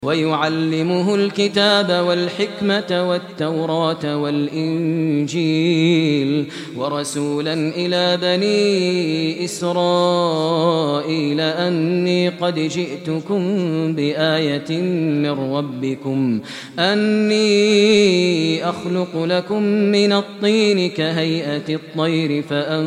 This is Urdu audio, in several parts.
ويعلمه الكتاب والحكمة والتوراة والإنجيل ورسولا إلى بني إسرائيل أني قد جئتكم بآية من ربكم أني أخلق لكم من الطين كهيئة الطير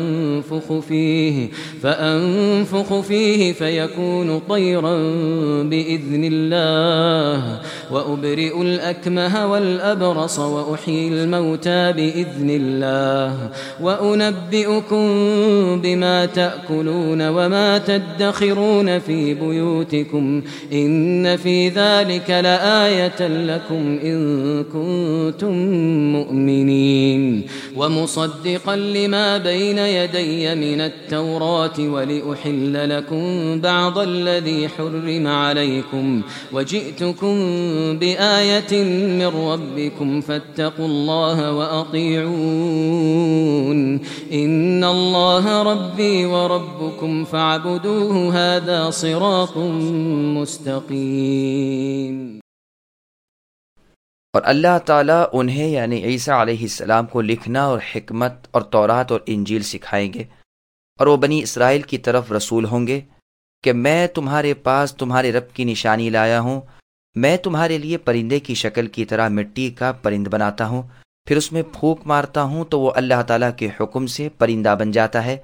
فأنفخ فيه فيكون طيرا بإذن الله وأبرئ الأكمه والأبرص وأحيي الموتى بإذن الله وأنبئكم بما تأكلون وما تدخرون في بيوتكم إن في ذلك لآية لكم إن كنتم مؤمنين ومصدقا لما بين يدي من التوراة ولأحل لكم بعض الذي حرم عليكم وجئتكم بآية من ربكم فاتقوا الله وأطيعون إن الله ربي وربكم فاعبدوه هذا صراط مستقيم۔ اور اللہ تعالیٰ انہیں یعنی عیسیٰ علیہ السلام کو لکھنا اور حکمت اور تورات اور انجیل سکھائیں گے، اور وہ بنی اسرائیل کی طرف رسول ہوں گے کہ میں تمہارے پاس تمہارے رب کی نشانی لایا ہوں۔ میں تمہارے لیے پرندے کی شکل کی طرح مٹی کا پرند بناتا ہوں، پھر اس میں پھونک مارتا ہوں تو وہ اللہ تعالیٰ کے حکم سے پرندہ بن جاتا ہے،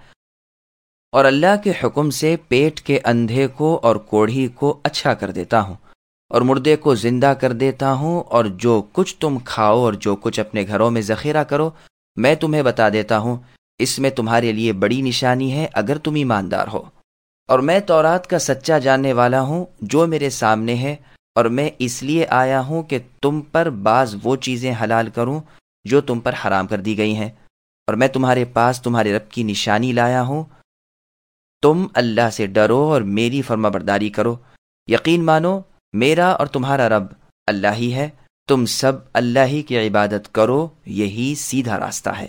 اور اللہ کے حکم سے پیٹ کے اندھے کو اور کوڑھی کو اچھا کر دیتا ہوں، اور مردے کو زندہ کر دیتا ہوں، اور جو کچھ تم کھاؤ اور جو کچھ اپنے گھروں میں ذخیرہ کرو میں تمہیں بتا دیتا ہوں۔ اس میں تمہارے لیے بڑی نشانی ہے اگر تم ایماندار ہو۔ اور میں تورات کا سچا جاننے والا ہوں جو میرے سامنے ہے، اور میں اس لیے آیا ہوں کہ تم پر بعض وہ چیزیں حلال کروں جو تم پر حرام کر دی گئی ہیں، اور میں تمہارے پاس تمہارے رب کی نشانی لایا ہوں۔ تم اللہ سے ڈرو اور میری فرما برداری کرو، یقین مانو میرا اور تمہارا رب اللہ ہی ہے، تم سب اللہ ہی کی عبادت کرو، یہی سیدھا راستہ ہے۔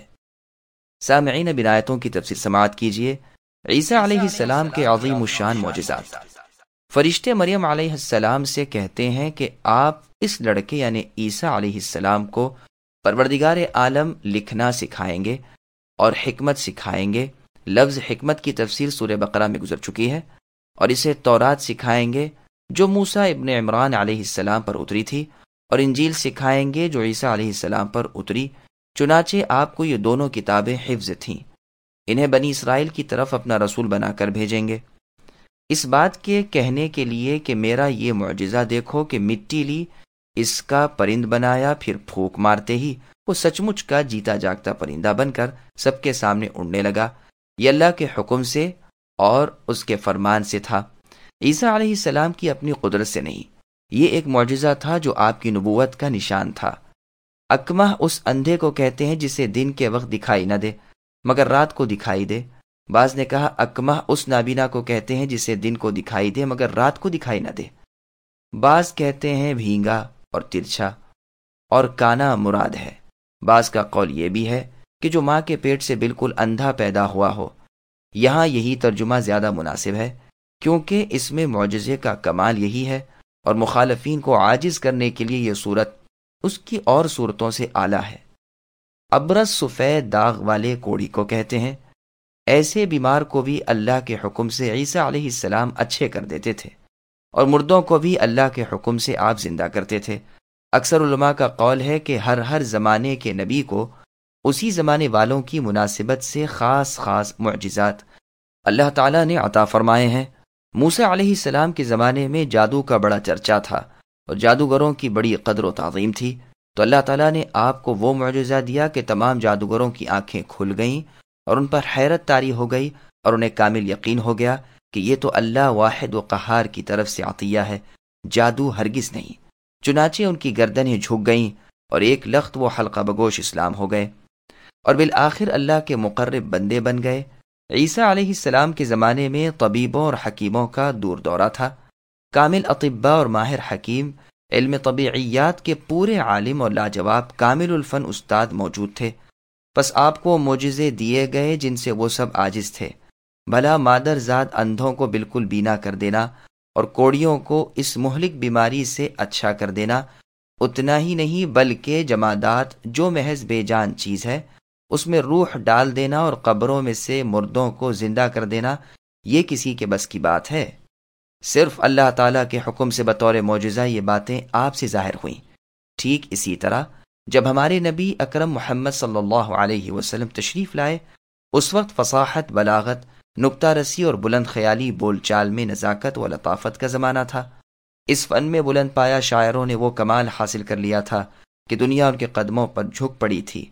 سامعین، اب آیتوں کی تفسیر سماعت کیجیے۔ عیسیٰ علیہ السلام کے عظیم الشان معجزات۔ فرشتے مریم علیہ السلام سے کہتے ہیں کہ آپ اس لڑکے یعنی عیسیٰ علیہ السلام کو پروردگار عالم لکھنا سکھائیں گے اور حکمت سکھائیں گے۔ لفظ حکمت کی تفسیر سورہ بقرہ میں گزر چکی ہے، اور اسے تورات سکھائیں گے جو موسیٰ ابن عمران علیہ السلام پر اتری تھی، اور انجیل سکھائیں گے جو عیسیٰ علیہ السلام پر اتری، چنانچہ آپ کو یہ دونوں کتابیں حفظ تھیں۔ انہیں بنی اسرائیل کی طرف اپنا رسول بنا کر بھیجیں گے، اس بات کے کہنے کے لیے کہ میرا یہ معجزہ دیکھو کہ مٹی لی، اس کا پرند بنایا، پھر پھونک مارتے ہی وہ سچ مچ کا جیتا جاگتا پرندہ بن کر سب کے سامنے اڑنے لگا۔ یہ اللہ کے حکم سے اور اس کے فرمان سے تھا، عیسیٰ علیہ السلام کی اپنی قدرت سے نہیں۔ یہ ایک معجزہ تھا جو آپ کی نبوت کا نشان تھا۔ اکمہ اس اندھے کو کہتے ہیں جسے دن کے وقت دکھائی نہ دے مگر رات کو دکھائی دے۔ بعض نے کہا اکمہ اس نابینا کو کہتے ہیں جسے دن کو دکھائی دے مگر رات کو دکھائی نہ دے۔ بعض کہتے ہیں بھینگا اور ترچھا، اور کانا مراد ہے۔ بعض کا قول یہ بھی ہے کہ جو ماں کے پیٹ سے بالکل اندھا پیدا ہوا ہو۔ یہاں یہی ترجمہ زیادہ مناسب ہے کیونکہ اس میں معجزے کا کمال یہی ہے، اور مخالفین کو عاجز کرنے کے لیے یہ صورت اس کی اور صورتوں سے اعلیٰ ہے۔ ابرص سفید داغ والے کوڑھی کو کہتے ہیں۔ ایسے بیمار کو بھی اللہ کے حکم سے عیسیٰ علیہ السلام اچھے کر دیتے تھے، اور مردوں کو بھی اللہ کے حکم سے آپ زندہ کرتے تھے۔ اکثر علماء کا قول ہے کہ ہر زمانے کے نبی کو اسی زمانے والوں کی مناسبت سے خاص معجزات اللہ تعالیٰ نے عطا فرمائے ہیں۔ موسیٰ علیہ السلام کے زمانے میں جادو کا بڑا چرچا تھا اور جادوگروں کی بڑی قدر و تعظیم تھی، تو اللہ تعالیٰ نے آپ کو وہ معجزہ دیا کہ تمام جادوگروں کی آنکھیں کھل گئیں اور ان پر حیرت طاری ہو گئی، اور انہیں کامل یقین ہو گیا کہ یہ تو اللہ واحد و قہار کی طرف سے عطیہ ہے، جادو ہرگز نہیں۔ چنانچہ ان کی گردنیں جھک گئیں اور ایک لخت وہ حلقہ بگوش اسلام ہو گئے، اور بالآخر اللہ کے مقرب بندے بن گئے۔ عیسیٰ علیہ السلام کے زمانے میں طبیبوں اور حکیموں کا دور دورہ تھا۔ کامل اطباء اور ماہر حکیم، علم طبیعیات کے پورے عالم اور لاجواب کامل الفن استاد موجود تھے۔ پس آپ کو معجزے دیے گئے جن سے وہ سب عاجز تھے۔ بھلا مادر زاد اندھوں کو بالکل بینا کر دینا اور کوڑیوں کو اس مہلک بیماری سے اچھا کر دینا، اتنا ہی نہیں بلکہ جمادات جو محض بے جان چیز ہے اس میں روح ڈال دینا اور قبروں میں سے مردوں کو زندہ کر دینا، یہ کسی کے بس کی بات ہے؟ صرف اللہ تعالیٰ کے حکم سے بطور معجزہ یہ باتیں آپ سے ظاہر ہوئیں۔ ٹھیک اسی طرح جب ہمارے نبی اکرم محمد صلی اللہ علیہ وسلم تشریف لائے، اس وقت فصاحت، بلاغت، نکتہ رسی اور بلند خیالی بول چال میں نزاکت و لطافت کا زمانہ تھا۔ اس فن میں بلند پایا شاعروں نے وہ کمال حاصل کر لیا تھا کہ دنیا ان کے قدموں پر جھک پڑی تھی۔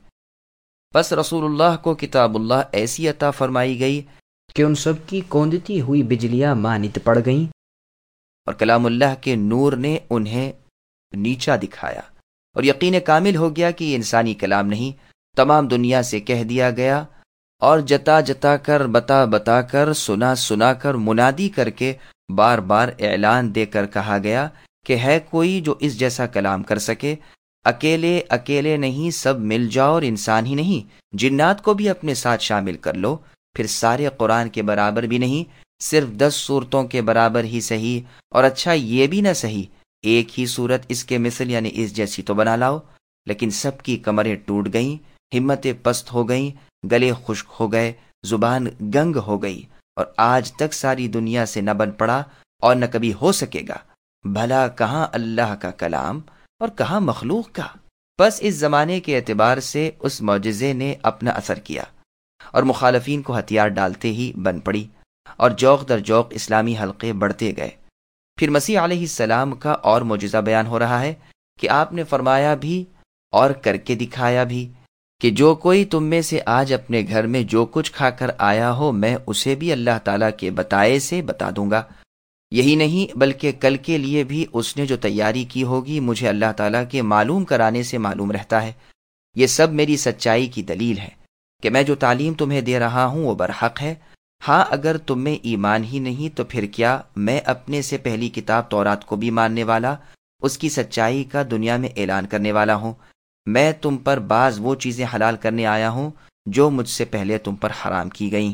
بس رسول اللہ کو کتاب اللہ ایسی عطا فرمائی گئی کہ ان سب کی کوندتی ہوئی بجلیاں مانت پڑ گئیں، اور کلام اللہ کے نور نے انہیں نیچا دکھایا، اور یقین کامل ہو گیا کہ یہ انسانی کلام نہیں، تمام دنیا سے کہہ دیا گیا اور جتا جتا کر، بتا بتا کر، سنا سنا کر، منادی کر کے، بار بار اعلان دے کر کہا گیا کہ ہے کوئی جو اس جیسا کلام کر سکے؟ اکیلے اکیلے نہیں، سب مل جاؤ، اور انسان ہی نہیں جنات کو بھی اپنے ساتھ شامل کر لو، پھر سارے قرآن کے برابر بھی نہیں، صرف 10 صورتوں کے برابر ہی صحیح، اور اچھا یہ بھی نہ صحیح، ایک ہی صورت اس کے مثل یعنی اس جیسی تو بنا لاؤ۔ لیکن سب کی کمریں ٹوٹ گئیں، ہمتیں پست ہو گئیں، گلے خشک ہو گئے، زبان گنگ ہو گئی، اور آج تک ساری دنیا سے نہ بن پڑا اور نہ کبھی ہو سکے گا۔ بھلا کہاں اللہ کا کلام اور کہاں مخلوق کا؟ بس اس زمانے کے اعتبار سے اس معجزے نے اپنا اثر کیا، اور مخالفین کو ہتھیار ڈالتے ہی بن پڑی، اور جوق در جوق اسلامی حلقے بڑھتے گئے۔ پھر مسیح علیہ السلام کا اور معجزہ بیان ہو رہا ہے کہ آپ نے فرمایا بھی اور کر کے دکھایا بھی کہ جو کوئی تم میں سے آج اپنے گھر میں جو کچھ کھا کر آیا ہو، میں اسے بھی اللہ تعالیٰ کے بتائے سے بتا دوں گا۔ یہی نہیں بلکہ کل کے لیے بھی اس نے جو تیاری کی ہوگی مجھے اللہ تعالیٰ کے معلوم کرانے سے معلوم رہتا ہے۔ یہ سب میری سچائی کی دلیل ہے کہ میں جو تعلیم تمہیں دے رہا ہوں وہ برحق ہے۔ ہاں اگر تم میں ایمان ہی نہیں تو پھر کیا میں اپنے سے پہلی کتاب تورات کو بھی ماننے والا، اس کی سچائی کا دنیا میں اعلان کرنے والا ہوں۔ میں تم پر بعض وہ چیزیں حلال کرنے آیا ہوں جو مجھ سے پہلے تم پر حرام کی گئیں۔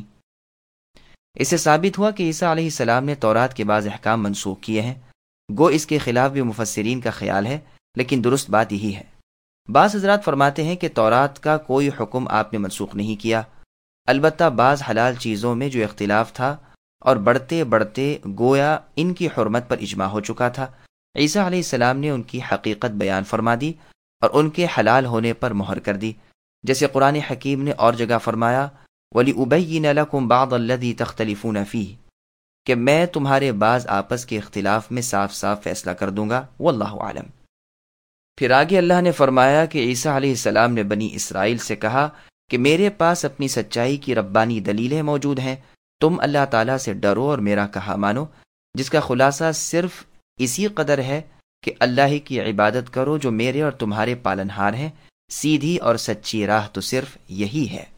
اس سے ثابت ہوا کہ عیسیٰ علیہ السلام نے تورات کے بعض احکام منسوخ کیے ہیں، گو اس کے خلاف بھی مفسرین کا خیال ہے، لیکن درست بات یہی ہے۔ بعض حضرات فرماتے ہیں کہ تورات کا کوئی حکم آپ نے منسوخ نہیں کیا، البتہ بعض حلال چیزوں میں جو اختلاف تھا اور بڑھتے بڑھتے گویا ان کی حرمت پر اجماع ہو چکا تھا، عیسیٰ علیہ السلام نے ان کی حقیقت بیان فرما دی اور ان کے حلال ہونے پر مہر کر دی، جیسے قرآن حکیم نے اور جگہ فرمایا وَلِأُبَيِّنَ لَكُمْ بَعْضَ الَّذِي تَخْتَلِفُونَ فِيهِ، کہ میں تمہارے بعض آپس کے اختلاف میں صاف صاف فیصلہ کر دوں گا، واللہ عالم۔ پھر آگے اللہ نے فرمایا کہ عیسیٰ علیہ السلام نے بنی اسرائیل سے کہا کہ میرے پاس اپنی سچائی کی ربانی دلیلیں موجود ہیں، تم اللہ تعالیٰ سے ڈرو اور میرا کہا مانو، جس کا خلاصہ صرف اسی قدر ہے کہ اللہ ہی کی عبادت کرو جو میرے اور تمہارے پالنہار ہیں، سیدھی اور سچی راہ تو صرف یہی ہے۔